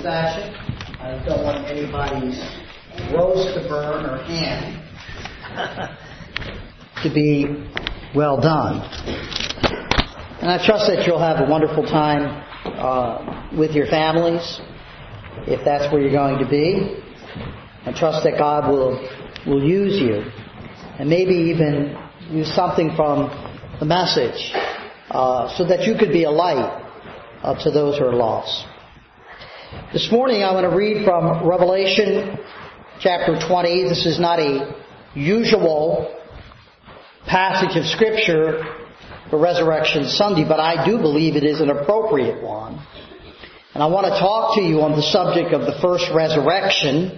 fashion. I don't want anybody's roast to burn or ham to be well done. And I trust that you'll have a wonderful time with your families, if that's where you're going to be. I trust that God will use you, and maybe even use something from the message so that you could be a light to those who are lost. This morning I want to read from Revelation chapter 20. This is not a usual passage of Scripture for Resurrection Sunday, but I do believe it is an appropriate one. And I want to talk to you on the subject of the first resurrection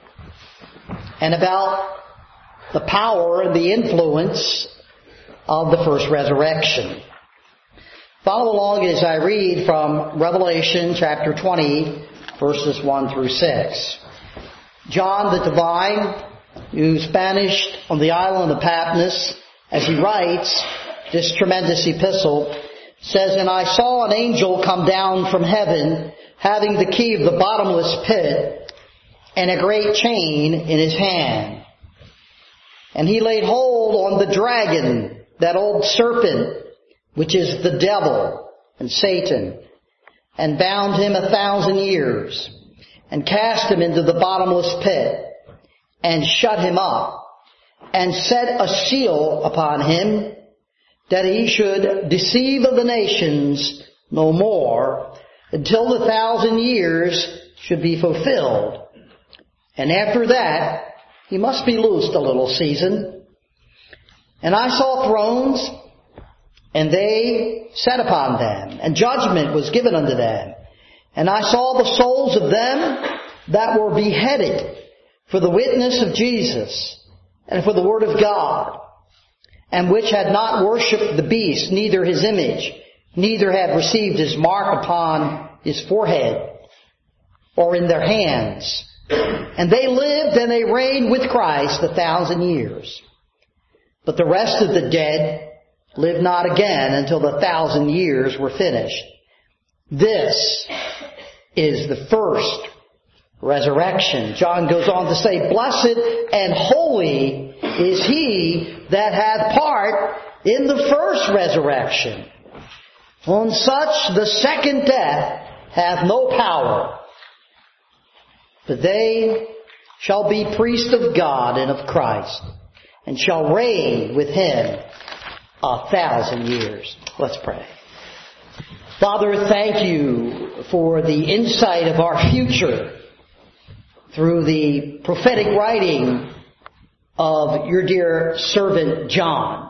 and about the power and the influence of the first resurrection. Follow along as I read from Revelation chapter 20, verses 1 through 6. John the Divine, who's banished on the island of Patmos, as he writes this tremendous epistle, says, "And I saw an angel come down from heaven, having the key of the bottomless pit and a great chain in his hand. And he laid hold on the dragon, that old serpent, which is the devil and Satan, and bound him 1,000 years, and cast him into the bottomless pit, and shut him up, and set a seal upon him, that he should deceive of the nations no more, until the 1,000 years should be fulfilled. And after that, he must be loosed a little season. And I saw thrones, and they sat upon them, and judgment was given unto them. And I saw the souls of them that were beheaded for the witness of Jesus, and for the word of God, and which had not worshipped the beast, neither his image, neither had received his mark upon his forehead, or in their hands. And they lived and they reigned with Christ 1,000 years. But the rest of the dead lived not again until the 1,000 years were finished. This is the first resurrection." John goes on to say, "Blessed and holy is he that hath part in the first resurrection. On such the second death hath no power, but they shall be priests of God and of Christ, and shall reign with him 1,000 years." Let's pray. Father, thank you for the insight of our future through the prophetic writing of your dear servant John.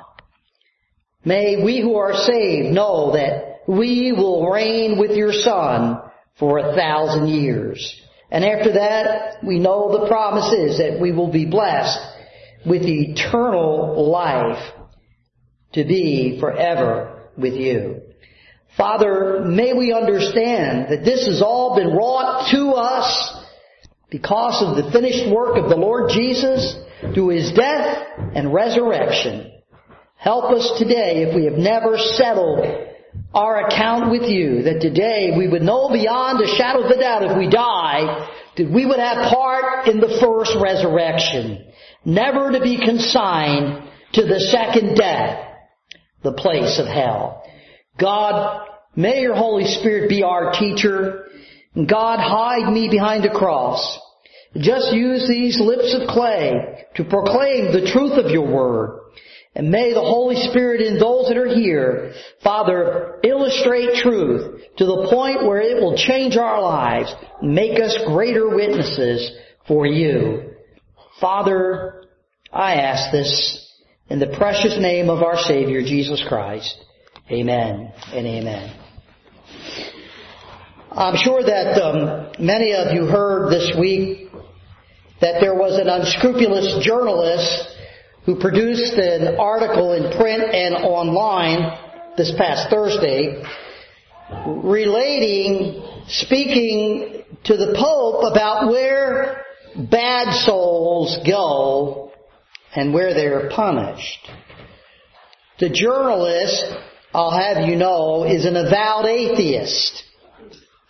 May we who are saved know that we will reign with your Son for 1,000 years. And after that, we know the promise is that we will be blessed with eternal life to be forever with you. Father, may we understand that this has all been wrought to us because of the finished work of the Lord Jesus through his death and resurrection. Help us today, if we have never settled our account with you, that today we would know beyond a shadow of a doubt, if we die, that we would have part in the first resurrection, never to be consigned to the second death, the place of hell. God, may your Holy Spirit be our teacher. God, hide me behind a cross. Just use these lips of clay to proclaim the truth of your word. And may the Holy Spirit in those that are here, Father, illustrate truth to the point where it will change our lives, make us greater witnesses for you. Father, I ask this in the precious name of our Savior, Jesus Christ. Amen and amen. I'm sure that many of you heard this week that there was an unscrupulous journalist who produced an article in print and online this past Thursday speaking to the Pope about where bad souls go and where they're punished. The journalist, I'll have you know, is an avowed atheist.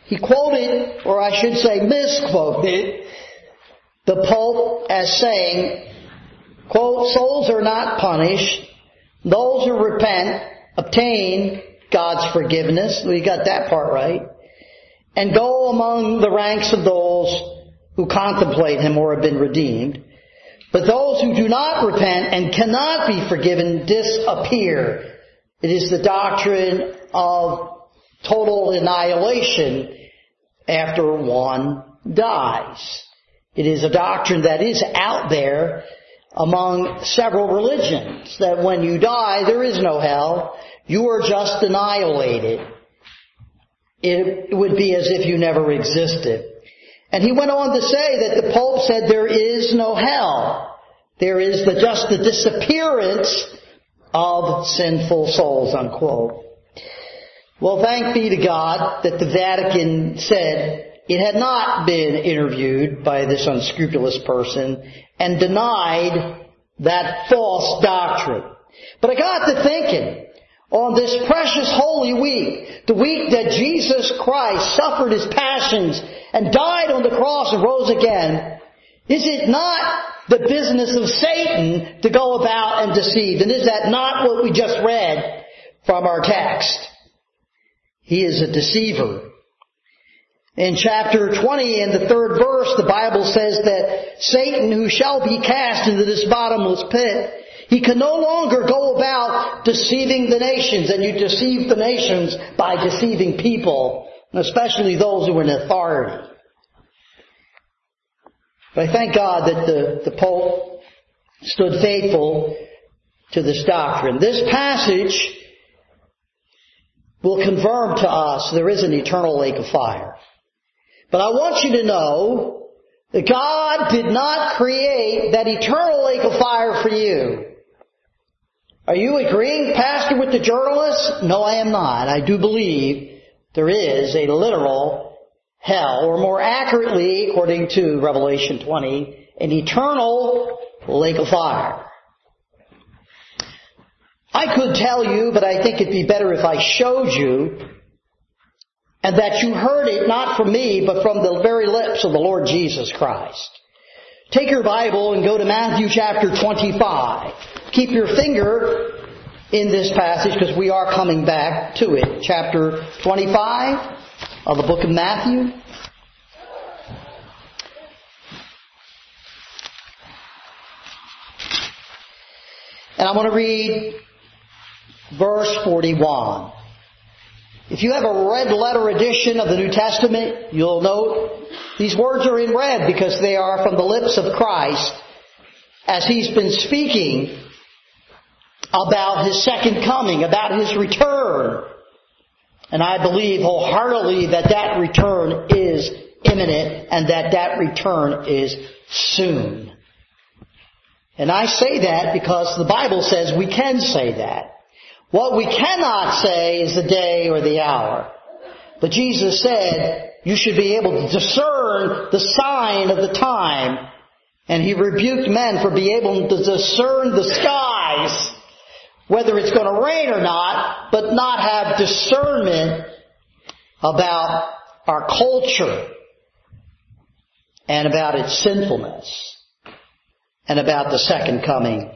He quoted, or I should say misquoted, the Pope as saying, quote, souls are not punished. Those who repent obtain God's forgiveness. We got that part right. And go among the ranks of those who contemplate Him or have been redeemed. But those who do not repent and cannot be forgiven disappear. It is the doctrine of total annihilation after one dies. It is a doctrine that is out there among several religions, that when you die, there is no hell. You are just annihilated. It would be as if you never existed. And he went on to say that the Pope said there is no hell. There is just the disappearance of sinful souls, unquote. Well, thank be to God that the Vatican said it had not been interviewed by this unscrupulous person and denied that false doctrine. But I got to thinking, on this precious Holy Week, the week that Jesus Christ suffered His passions and died on the cross and rose again, is it not the business of Satan to go about and deceive? And is that not what we just read from our text? He is a deceiver. In chapter 20, in the 3rd verse, the Bible says that Satan, who shall be cast into this bottomless pit, he can no longer go about deceiving the nations. And you deceive the nations by deceiving people, especially those who are in authority. But I thank God that the Pope stood faithful to this doctrine. This passage will confirm to us there is an eternal lake of fire. But I want you to know that God did not create that eternal lake of fire for you. Are you agreeing, Pastor, with the journalist? No, I am not. I do believe there is a literal hell, or more accurately, according to Revelation 20, an eternal lake of fire. I could tell you, but I think it'd be better if I showed you, and that you heard it not from me, but from the very lips of the Lord Jesus Christ. Take your Bible and go to Matthew chapter 25. Keep your finger in this passage because we are coming back to it. Chapter 25 of the book of Matthew. And I'm going to read verse 41. If you have a red letter edition of the New Testament, you'll note these words are in red because they are from the lips of Christ as He's been speaking about His second coming, about His return. And I believe wholeheartedly that that return is imminent and that that return is soon. And I say that because the Bible says we can say that. What we cannot say is the day or the hour. But Jesus said you should be able to discern the sign of the time. And He rebuked men for being able to discern the skies, whether it's going to rain or not, but not have discernment about our culture and about its sinfulness and about the second coming.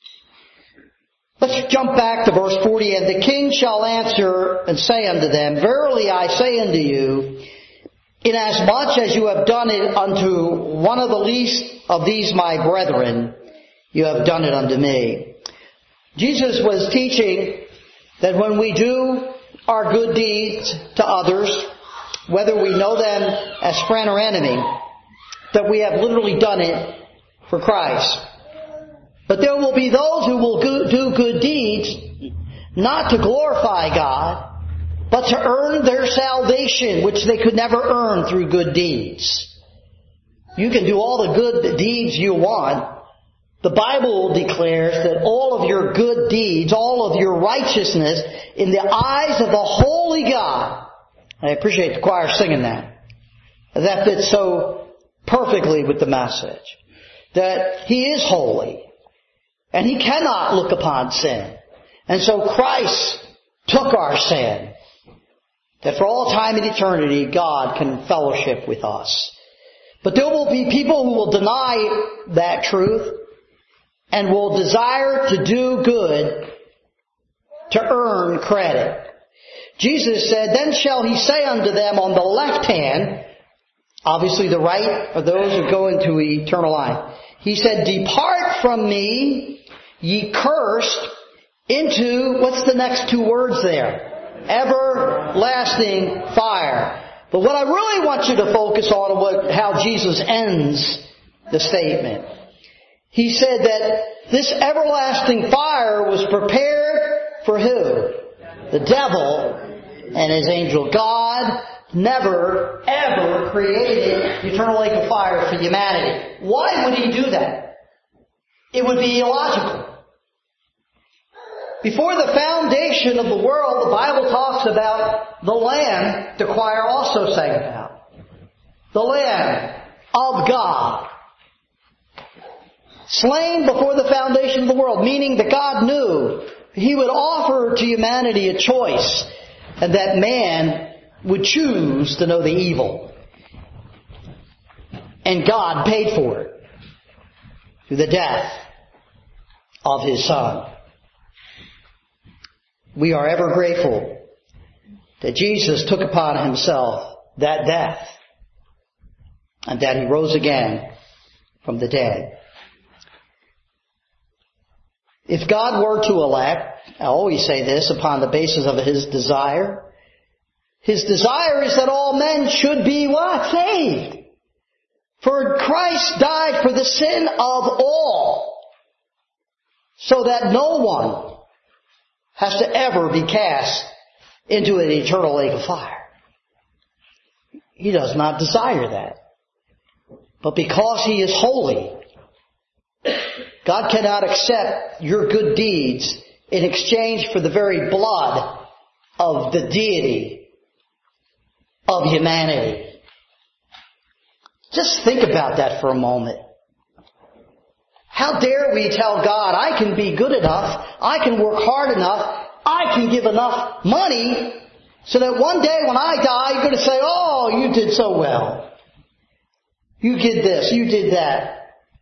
Let's jump back to verse 40. And the king shall answer and say unto them, Verily I say unto you, inasmuch as you have done it unto one of the least of these my brethren, you have done it unto me. Jesus was teaching that when we do our good deeds to others, whether we know them as friend or enemy, that we have literally done it for Christ. But there will be those who will do good deeds not to glorify God, but to earn their salvation, which they could never earn through good deeds. You can do all the good deeds you want. The Bible declares that all of your good deeds, all of your righteousness, in the eyes of the holy God, I appreciate the choir singing that. That fits so perfectly with the message. That He is holy. And He cannot look upon sin. And so Christ took our sin. That for all time and eternity, God can fellowship with us. But there will be people who will deny that truth and will desire to do good to earn credit. Jesus said, "Then shall he say unto them on the left hand," obviously the right of those who go into eternal life. He said, "Depart from me, ye cursed, into," what's the next two words there? "Everlasting fire." But what I really want you to focus on is how Jesus ends the statement. He said that this everlasting fire was prepared for who? The devil and his angel. God never, ever created the eternal lake of fire for humanity. Why would he do that? It would be illogical. Before the foundation of the world, the Bible talks about the Lamb, the choir also sang about. The Lamb of God. Slain before the foundation of the world, meaning that God knew He would offer to humanity a choice, and that man would choose to know the evil. And God paid for it through the death of His Son. We are ever grateful that Jesus took upon Himself that death and that He rose again from the dead. If God were to elect, I always say this, upon the basis of His desire is that all men should be what? Saved. For Christ died for the sin of all, so that no one has to ever be cast into an eternal lake of fire. He does not desire that. But because He is holy, God cannot accept your good deeds in exchange for the very blood of the deity of humanity. Just think about that for a moment. How dare we tell God, I can be good enough, I can work hard enough, I can give enough money, so that one day when I die, you're going to say, oh, you did so well. You did this, you did that.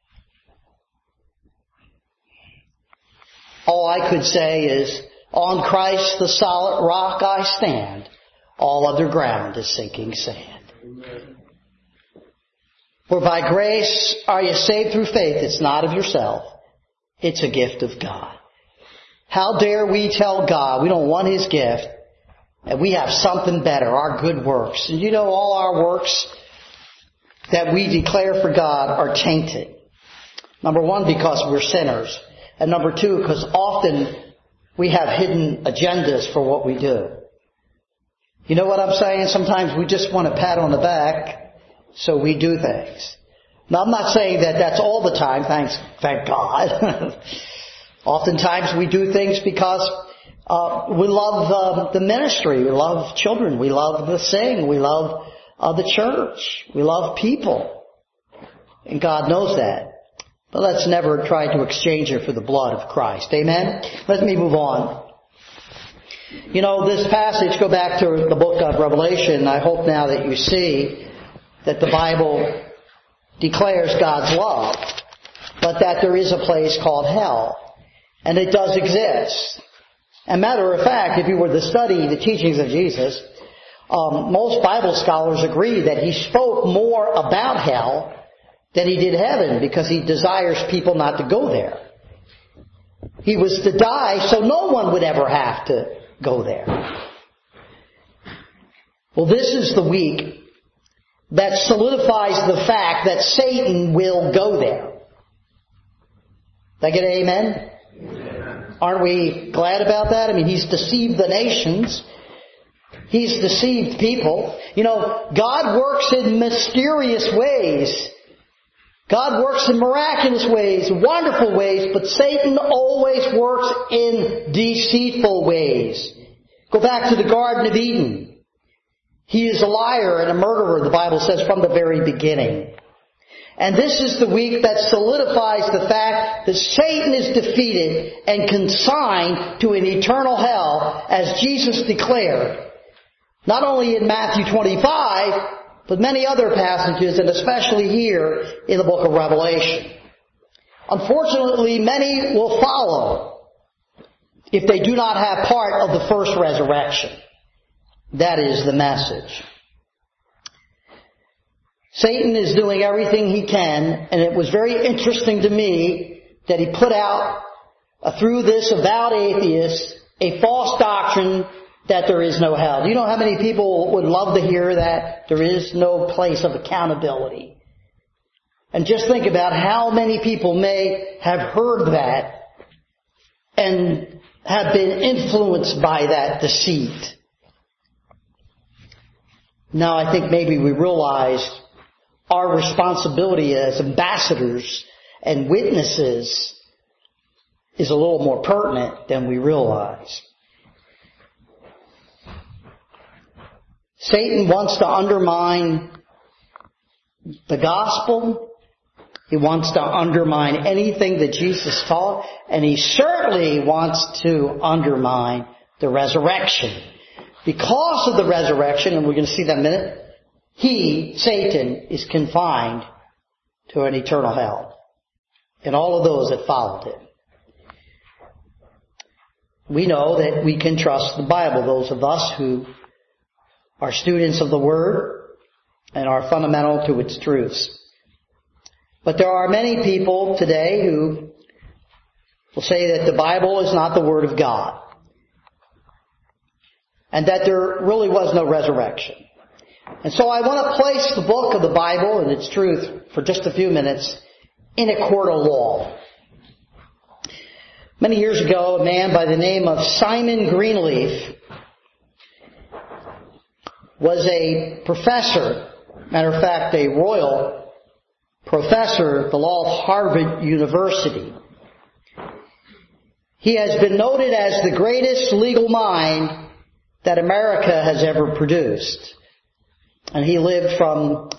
All I could say is, on Christ the solid rock I stand, all other ground is sinking sand. Amen. For by grace are you saved through faith. It's not of yourself. It's a gift of God. How dare we tell God we don't want His gift and we have something better, our good works. And you know all our works that we declare for God are tainted. Number one, because we're sinners. And number two, because often we have hidden agendas for what we do. You know what I'm saying? Sometimes we just want a pat on the back. So we do things. Now, I'm not saying that that's all the time, thank God. Oftentimes we do things because we love the ministry, we love children, we love to sing, we love the church, we love people. And God knows that. But let's never try to exchange it for the blood of Christ. Amen? Let me move on. You know, this passage, go back to the book of Revelation. I hope now that you see that the Bible declares God's love, but that there is a place called hell. And it does exist. And matter of fact, if you were to study the teachings of Jesus, most Bible scholars agree that He spoke more about hell than He did heaven, because He desires people not to go there. He was to die so no one would ever have to go there. Well, this is the week that solidifies the fact that Satan will go there. Did I get an amen? Amen? Aren't we glad about that? I mean, he's deceived the nations. He's deceived people. You know, God works in mysterious ways. God works in miraculous ways, wonderful ways, but Satan always works in deceitful ways. Go back to the Garden of Eden. He is a liar and a murderer, the Bible says, from the very beginning. And this is the week that solidifies the fact that Satan is defeated and consigned to an eternal hell, as Jesus declared. Not only in Matthew 25, but many other passages, and especially here in the book of Revelation. Unfortunately, many will follow if they do not have part of the first resurrection. That is the message. Satan is doing everything he can, and it was very interesting to me that he put out, through this avowed atheist, a false doctrine that there is no hell. Do you know how many people would love to hear that? There is no place of accountability. And just think about how many people may have heard that and have been influenced by that deceit. Now I think maybe we realize our responsibility as ambassadors and witnesses is a little more pertinent than we realize. Satan wants to undermine the gospel. He wants to undermine anything that Jesus taught. And he certainly wants to undermine the resurrection. Because of the resurrection, and we're going to see that in a minute, Satan, is confined to an eternal hell. And all of those that followed him. We know that we can trust the Bible, those of us who are students of the Word and are fundamental to its truths. But there are many people today who will say that the Bible is not the Word of God. And that there really was no resurrection. And so I want to place the book of the Bible and its truth for just a few minutes in a court of law. Many years ago, a man by the name of Simon Greenleaf was a professor, matter of fact, a royal professor at the law of Harvard University. He has been noted as the greatest legal mind that America has ever produced. And he lived from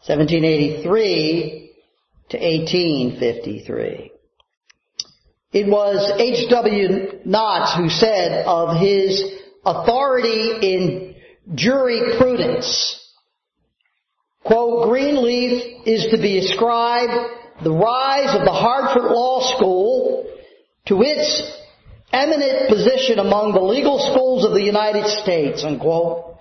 1783 to 1853. It was H.W. Knotts who said of his authority in jurisprudence, quote, Greenleaf is to be ascribed the rise of the Harvard Law School to its eminent position among the legal schools of the United States, unquote.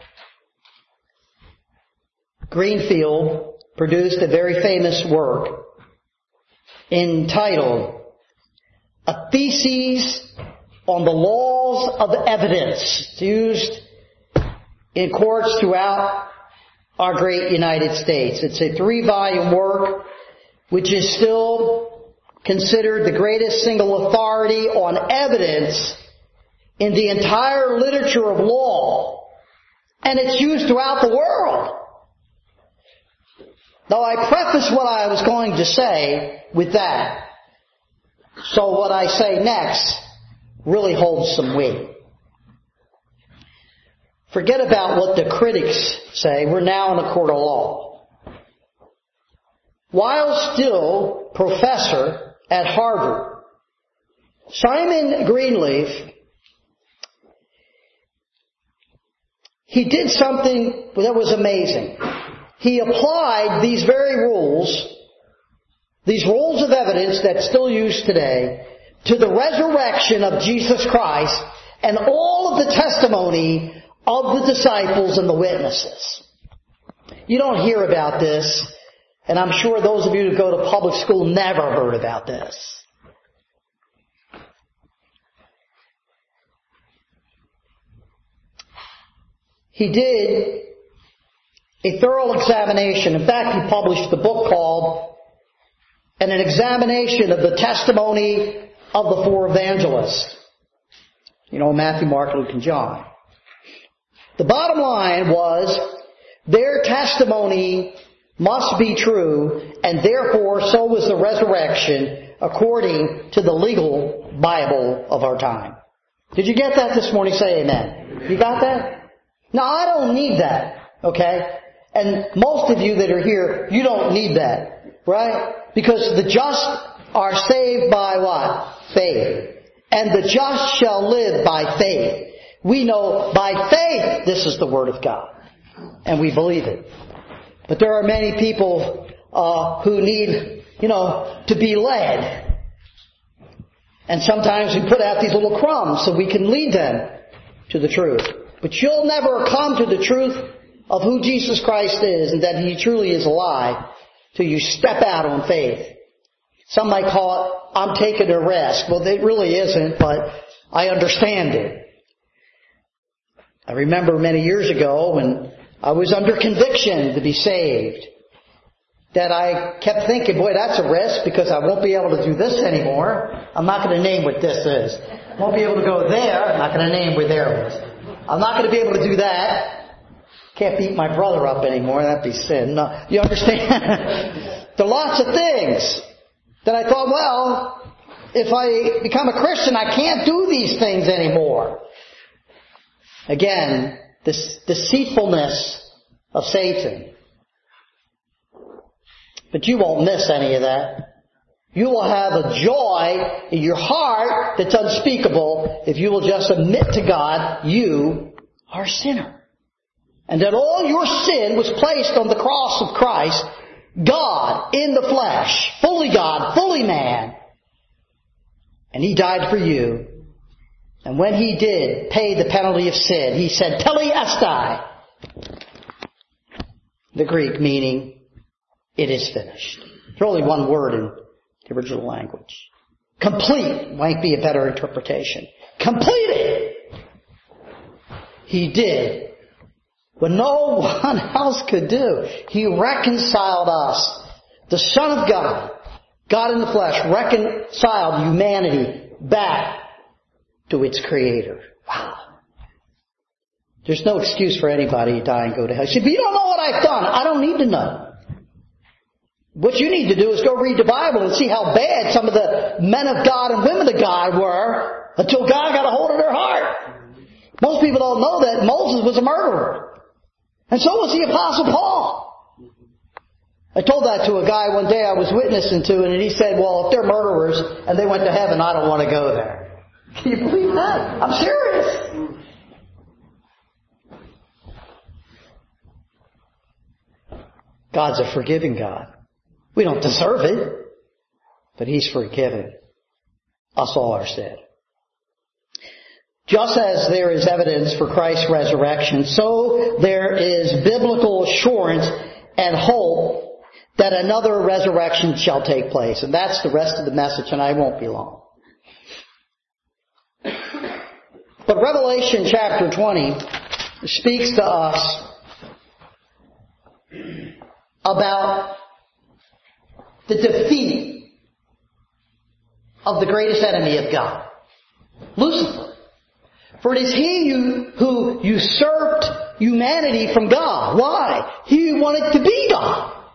Greenfield produced a very famous work entitled A Thesis on the Laws of Evidence. It's used in courts throughout our great United States. It's a 3-volume work which is still considered the greatest single authority on evidence in the entire literature of law. And it's used throughout the world. Now I preface what I was going to say with that. So what I say next really holds some weight. Forget about what the critics say. We're now in a court of law. While still professor at Harvard, Simon Greenleaf, he did something that was amazing. He applied these very rules, these rules of evidence that's still used today, to the resurrection of Jesus Christ and all of the testimony of the disciples and the witnesses. You don't hear about this, and I'm sure those of you who go to public school never heard about this. He did a thorough examination. In fact, he published a book called An Examination of the Testimony of the Four Evangelists. You know, Matthew, Mark, Luke, and John. The bottom line was their testimony must be true, and therefore so was the resurrection according to the legal Bible of our time. Did you get that this morning? Say amen. You got that? Now, I don't need that, okay? And most of you that are here, you don't need that, right? Because the just are saved by what? Faith. And the just shall live by faith. We know by faith this is the Word of God. And we believe it. But there are many people who need, to be led. And sometimes we put out these little crumbs so we can lead them to the truth. But you'll never come to the truth of who Jesus Christ is and that He truly is alive till you step out on faith. Some might call it, I'm taking a risk. Well, it really isn't, but I understand it. I remember many years ago when I was under conviction to be saved, that I kept thinking, boy, that's a risk because I won't be able to do this anymore. I'm not going to name what this is. Won't be able to go there. I'm not going to name where there is. I'm not going to be able to do that. Can't beat my brother up anymore. That'd be sin. No, you understand? There are lots of things that I thought, well, if I become a Christian, I can't do these things anymore. Again, this deceitfulness of Satan. But you won't miss any of that. You will have a joy in your heart that's unspeakable if you will just admit to God you are a sinner. And that all your sin was placed on the cross of Christ, God in the flesh, fully God, fully man. And He died for you. And when He did pay the penalty of sin, He said, Telestai. The Greek meaning, it is finished. There's only one word in the original language. Complete might be a better interpretation. Completed. He did what no one else could do. He reconciled us. The Son of God, God in the flesh, reconciled humanity back to its Creator. Wow. There's no excuse for anybody to die and go to hell. You say, but you don't know what I've done. I don't need to know. What you need to do is go read the Bible and see how bad some of the men of God and women of God were until God got a hold of their heart. Most people don't know that Moses was a murderer. And so was the Apostle Paul. I told that to a guy one day I was witnessing to, and he said, well, if they're murderers and they went to heaven, I don't want to go there. Can you believe that? I'm serious. God's a forgiving God. We don't deserve it, but He's forgiven us all our sin. Just as there is evidence for Christ's resurrection, so there is biblical assurance and hope that another resurrection shall take place. And that's the rest of the message, and I won't be long. But Revelation chapter 20 speaks to us about the defeat of the greatest enemy of God, Lucifer. For it is he who usurped humanity from God. Why? He wanted to be God.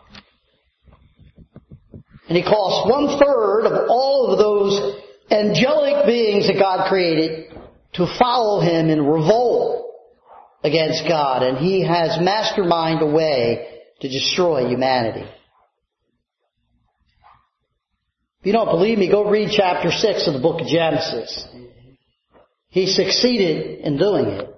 And he caused 1/3 of all of those angelic beings that God created to follow him in revolt against God. And he has masterminded a way to destroy humanity. If you don't believe me, go read chapter 6 of the book of Genesis. He succeeded in doing it.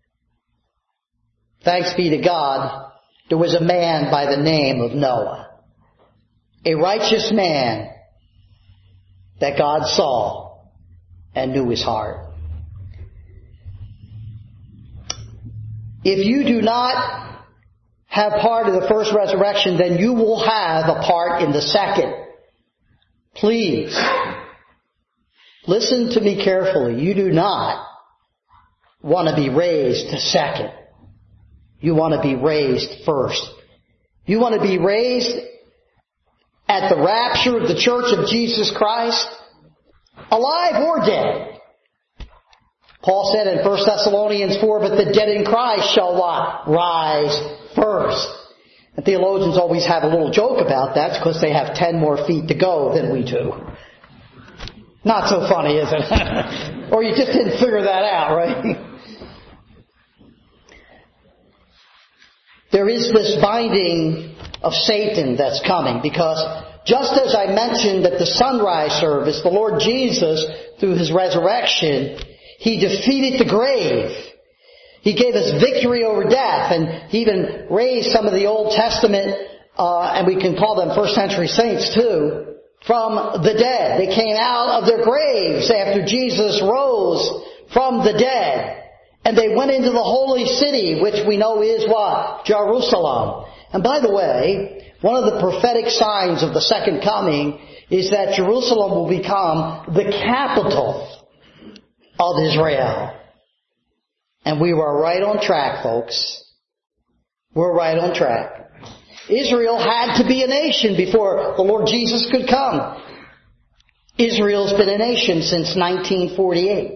Thanks be to God, there was a man by the name of Noah. A righteous man that God saw and knew his heart. If you do not have part of the first resurrection, then you will have a part in the second. Please, listen to me carefully. You do not want to be raised to second. You want to be raised first. You want to be raised at the rapture of the church of Jesus Christ, alive or dead. Paul said in 1 Thessalonians 4, but the dead in Christ shall what? Rise first. And theologians always have a little joke about that because they have 10 more feet to go than we do. Not so funny, is it? Or you just didn't figure that out, right? There is this binding of Satan that's coming because just as I mentioned at the sunrise service, the Lord Jesus, through His resurrection, He defeated the grave. He gave us victory over death, and He even raised some of the Old Testament, and we can call them first century saints too, from the dead. They came out of their graves after Jesus rose from the dead. And they went into the holy city, which we know is what? Jerusalem. And by the way, one of the prophetic signs of the second coming is that Jerusalem will become the capital of Israel. And we were right on track, folks. We're right on track. Israel had to be a nation before the Lord Jesus could come. Israel's been a nation since 1948.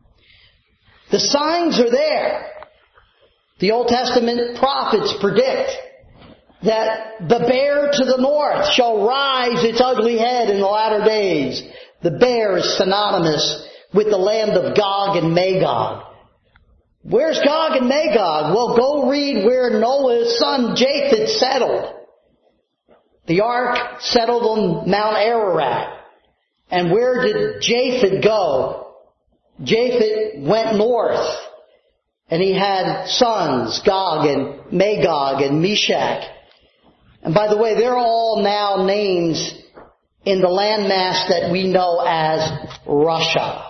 The signs are there. The Old Testament prophets predict that the bear to the north shall rise its ugly head in the latter days. The bear is synonymous with the land of Gog and Magog. Where's Gog and Magog? Well, go read where Noah's son Japheth settled. The ark settled on Mount Ararat. And where did Japheth go? Japheth went north, and he had sons, Gog and Magog and Meshach. And by the way, they're all now names in the landmass that we know as Russia.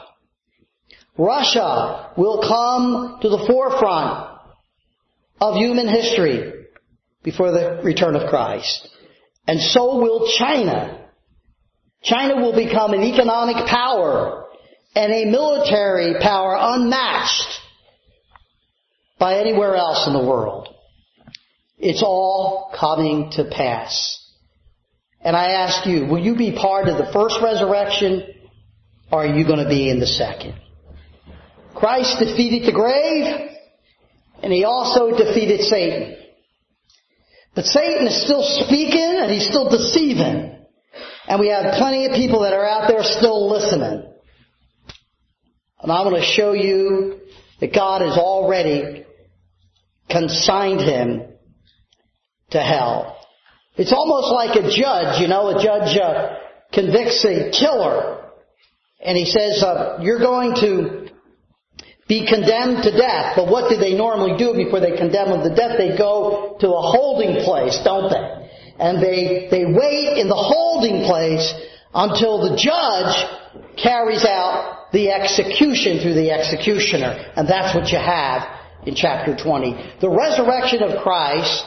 Russia will come to the forefront of human history before the return of Christ. And so will China. China will become an economic power and a military power unmatched by anywhere else in the world. It's all coming to pass. And I ask you, will you be part of the first resurrection, or are you going to be in the second? Christ defeated the grave, and He also defeated Satan. But Satan is still speaking, and he's still deceiving. And we have plenty of people that are out there still listening. And I want to show you that God has already consigned him to hell. It's almost like a judge, a judge convicts a killer. And he says, you're going to be condemned to death. But what do they normally do before they condemn him to death? They go to a holding place, don't they? And they wait in the holding place until the judge carries out the execution through the executioner. And that's what you have in chapter 20. The resurrection of Christ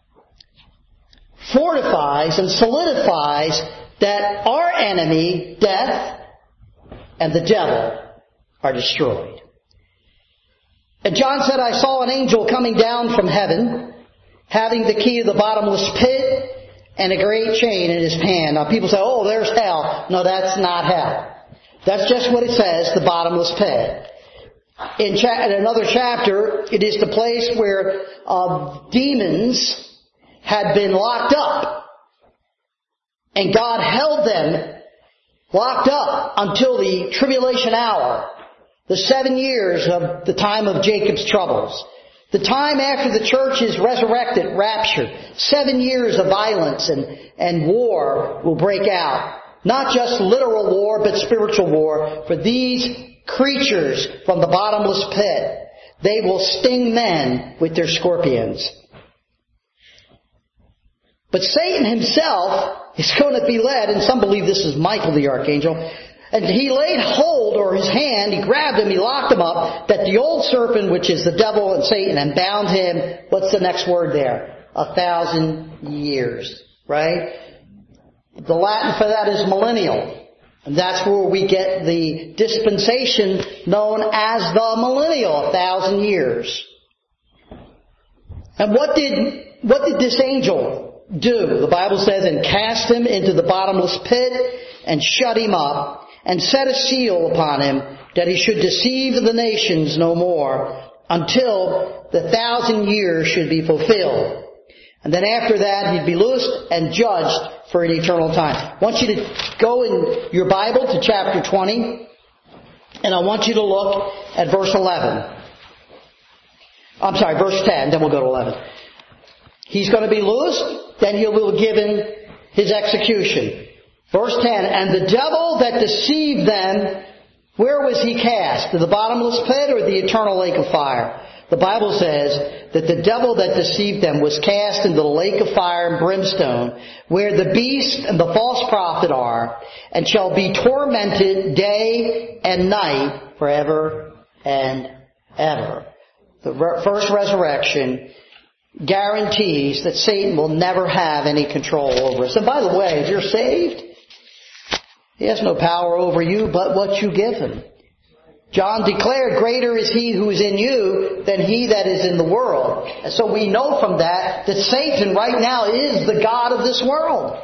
fortifies and solidifies that our enemy, death, and the devil are destroyed. And John said, I saw an angel coming down from heaven, having the key of the bottomless pit and a great chain in his hand. Now people say, oh, there's hell. No, that's not hell. That's just what it says, the bottomless pit. In another chapter, it is the place where demons had been locked up. And God held them locked up until the tribulation hour, the 7 years of the time of Jacob's troubles. The time after the church is resurrected, raptured. 7 years of violence and war will break out. Not just literal war, but spiritual war. For these creatures from the bottomless pit, they will sting men with their scorpions. But Satan himself is going to be led, and some believe this is Michael the archangel, and he laid hold, or his hand, he grabbed him, he locked him up, that the old serpent, which is the devil and Satan, and bound him, what's the next word there? 1,000 years, right? The Latin for that is millennial. And that's where we get the dispensation known as the millennial, 1,000 years. And what did this angel do? The Bible says, and cast him into the bottomless pit and shut him up and set a seal upon him that he should deceive the nations no more until the 1,000 years should be fulfilled. And then after that, he'd be loosed and judged for an eternal time. I want you to go in your Bible to chapter 20, and I want you to look at verse 11. I'm sorry, verse 10, then we'll go to 11. He's going to be loosed, then he'll be given his execution. Verse 10, and the devil that deceived them Where was he cast? To the bottomless pit or the eternal lake of fire? The Bible says that the devil that deceived them was cast into the lake of fire and brimstone, where the beast and the false prophet are, and shall be tormented day and night forever and ever. The first resurrection guarantees that Satan will never have any control over us. And by the way, if you're saved, he has no power over you but what you give him. John declared, greater is he who is in you than he that is in the world. And so we know from that Satan right now is the god of this world.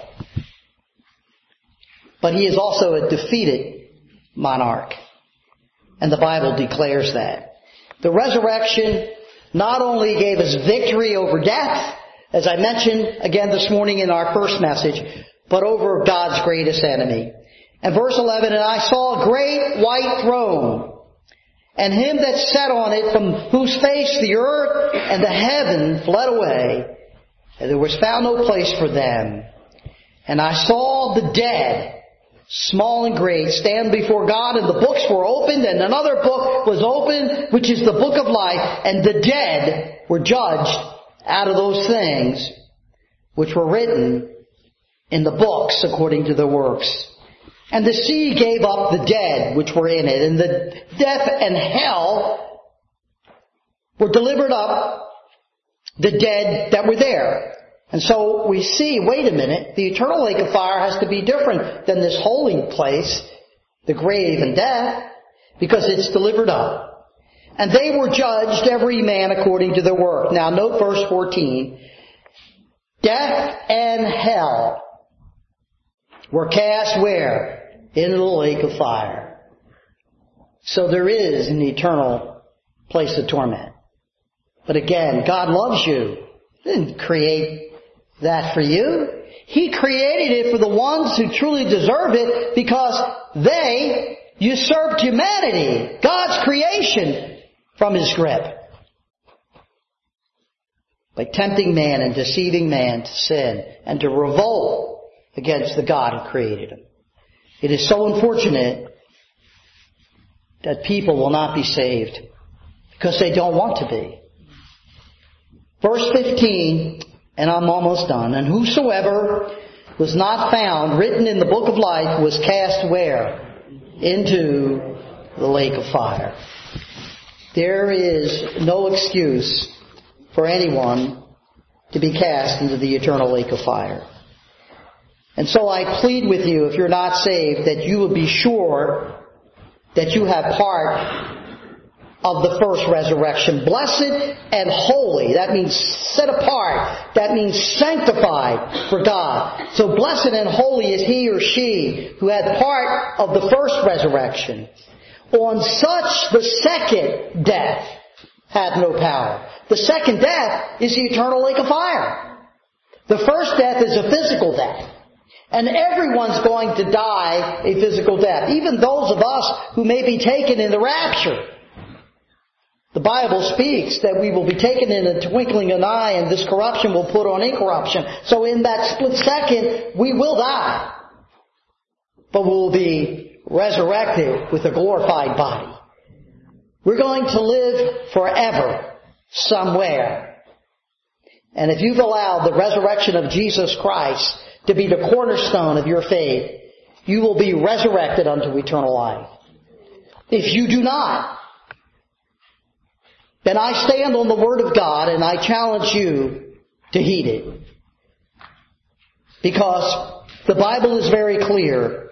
But he is also a defeated monarch. And the Bible declares that. The resurrection not only gave us victory over death, as I mentioned again this morning in our first message, but over God's greatest enemy. And verse 11, and I saw a great white throne, and him that sat on it, from whose face the earth and the heaven fled away, and there was found no place for them. And I saw the dead, small and great, stand before God, and the books were opened, and another book was opened, which is the book of life, and the dead were judged out of those things which were written in the books according to their works. And the sea gave up the dead which were in it, and the death and hell were delivered up the dead that were there. And so we see, wait a minute, the eternal lake of fire has to be different than this holy place, the grave and death, because it's delivered up. And they were judged, every man according to their work. Now note verse 14. Death and hell were cast where? Into the lake of fire. So there is an eternal place of torment. But again, God loves you. He didn't create that for you. He created it for the ones who truly deserve it because they usurped humanity, God's creation, from His grip. By tempting man and deceiving man to sin and to revolt against the God who created him. It is so unfortunate that people will not be saved because they don't want to be. Verse 15, and I'm almost done. And whosoever was not found written in the book of life was cast where? Into the lake of fire. There is no excuse for anyone to be cast into the eternal lake of fire. And so I plead with you, if you're not saved, that you will be sure that you have part of the first resurrection. Blessed and holy. That means set apart. That means sanctified for God. So blessed and holy is he or she who had part of the first resurrection. On such the second death had no power. The second death is the eternal lake of fire. The first death is a physical death. And everyone's going to die a physical death. Even those of us who may be taken in the rapture. The Bible speaks that we will be taken in a twinkling of an eye and this corruption will put on incorruption. So in that split second, we will die. But we'll be resurrected with a glorified body. We're going to live forever somewhere. And if you've allowed the resurrection of Jesus Christ to be the cornerstone of your faith, you will be resurrected unto eternal life. If you do not, then I stand on the Word of God and I challenge you to heed it. Because the Bible is very clear.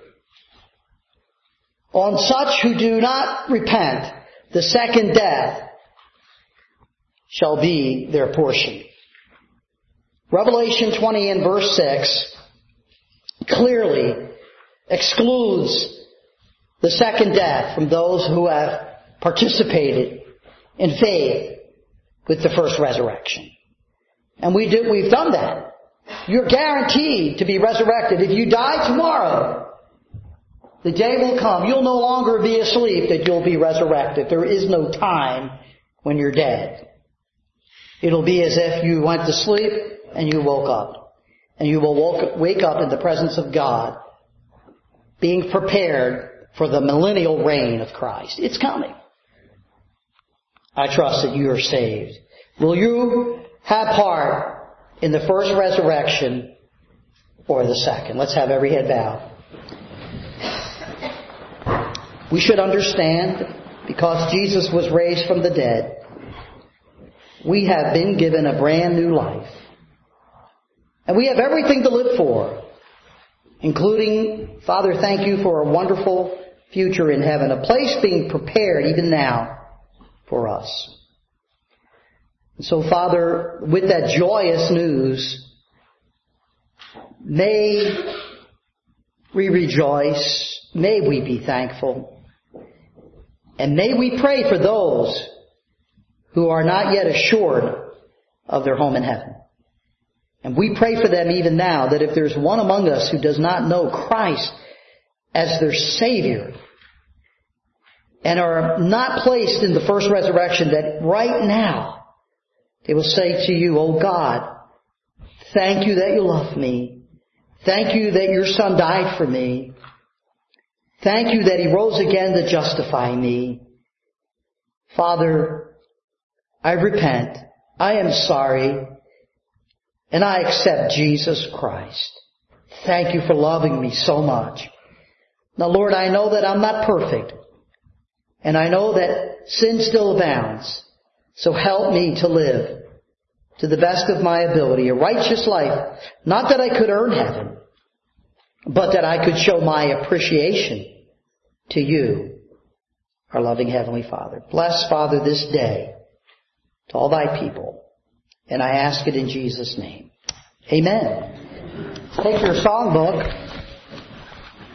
On such who do not repent, the second death shall be their portion. Revelation 20 and verse 6 clearly excludes the second death from those who have participated in faith with the first resurrection. And we've done that. You're guaranteed to be resurrected. If you die tomorrow, the day will come. You'll no longer be asleep, that you'll be resurrected. There is no time when you're dead. It'll be as if you went to sleep and you woke up. And you will wake up in the presence of God, being prepared for the millennial reign of Christ. It's coming. I trust that you are saved. Will you have part in the first resurrection or the second? Let's have every head bowed. We should understand, because Jesus was raised from the dead, we have been given a brand new life. And we have everything to live for, including, Father, thank you for a wonderful future in heaven, a place being prepared even now for us. And so, Father, with that joyous news, may we rejoice, may we be thankful, and may we pray for those who are not yet assured of their home in heaven. And we pray for them even now, that if there's one among us who does not know Christ as their Savior and are not placed in the first resurrection, that right now they will say to you, "Oh God, thank you that you love me. Thank you that your Son died for me. Thank you that He rose again to justify me. Father, I repent. I am sorry. And I accept Jesus Christ. Thank you for loving me so much. Now, Lord, I know that I'm not perfect. And I know that sin still abounds. So help me to live to the best of my ability, a righteous life. Not that I could earn heaven, but that I could show my appreciation to you, our loving Heavenly Father. Bless, Father, this day to all thy people. And I ask it in Jesus' name. Amen. Take your songbook.